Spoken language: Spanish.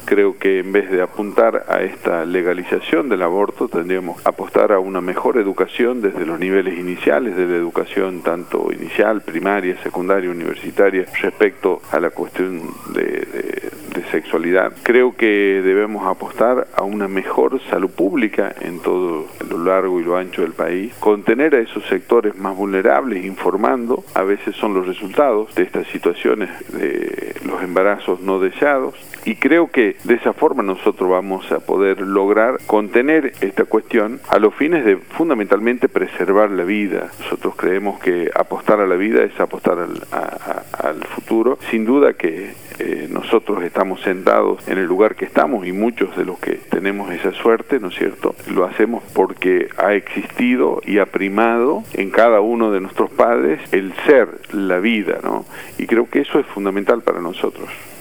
Creo que en vez de apuntar a esta legalización del aborto, tendríamos que apostar a una mejor educación desde los niveles iniciales de la educación, tanto inicial, primaria, secundaria, universitaria, respecto a la cuestión de sexualidad. Creo que debemos apostar a una mejor salud pública en todo lo largo y lo ancho del país, contener a esos sectores más vulnerables, informando. A veces son los resultados de estas situaciones de los embarazos no deseados, y creo que de esa forma nosotros vamos a poder lograr contener esta cuestión a los fines de fundamentalmente preservar la vida. Nosotros creemos que apostar a la vida es apostar al futuro. Sin duda que nosotros estamos sentados en el lugar que estamos, y muchos de los que tenemos esa suerte, ¿no es cierto?, lo hacemos porque ha existido y ha primado en cada uno de nuestros padres el ser, la vida, ¿no? Y creo que eso es fundamental para nosotros.